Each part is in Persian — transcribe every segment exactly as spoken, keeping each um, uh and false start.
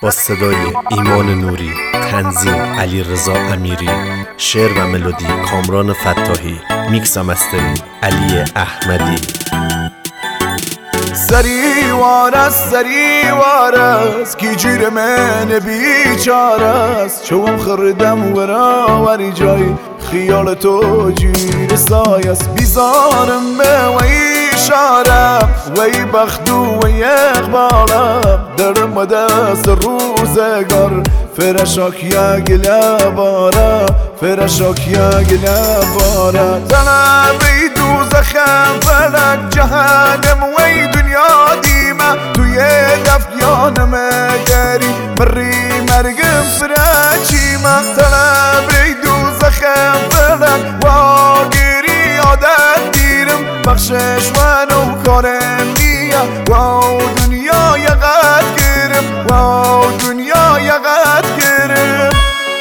با صدای ایمان نوری، تنظیم علیرضا امیری، شعر و ملودی کامران فتاحی، میکس و مسترینگ علی احمدی. سری وارس سری وارس کی جیر من بیچارس چون خردم ورا وری جای خیال تو جیر سایس بیزارم به وی شارم وی بختو وی اقبالم درم و دست روزگار فرشاک یا گله بارا فرشاک یا گله بارا طلبی دوزخم فلک جهنم وی دنیا دیمه توی دفیانم گری مری مرگم فرچیمه طلبی دوزخم فلک و گری عادت دیرم بخشش ونو کارم نیه و دنیا یقت گرم و دنیا یقت گرم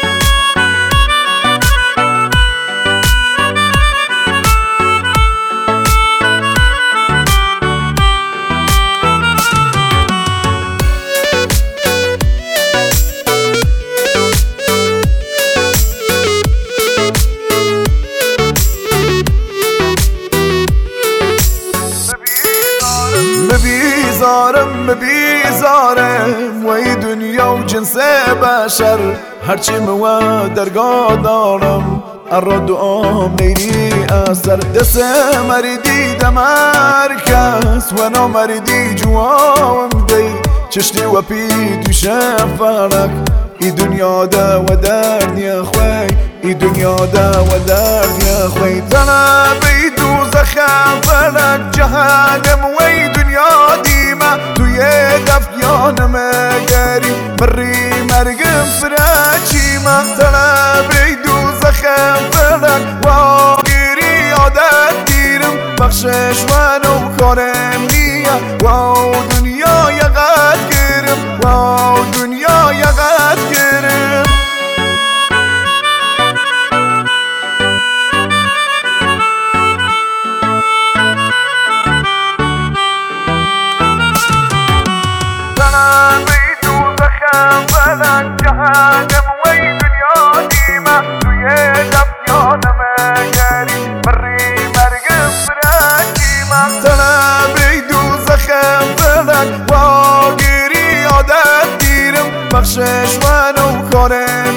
بیزارم بیزارم وی دنیا و جنس بشر هرچی مو درگاه دارم ارا دعام نیری اثر دست مردی دمرکس و نامردی جوام دی چشتی و پی تو شفرک ای دنیا دا و درد یا خوی ای دنیا دا و درد یا خوی طلبی دوزخم فلک جهنم وی دنیا دیمه توی دفیانم گری مری مرگم فرچیمه طلبی دوزخم فلک و گیری عادت دیرم بخشش ونو کارم نیه و دنیا یقت گرم و دنیا یقت گرم فلک جهنم وی دنیا دیمه توی دفیانم گری مری مرگم فرچیمه طلبی دوزخم فلک و گیری عادت دیرم بخشش ونو کارم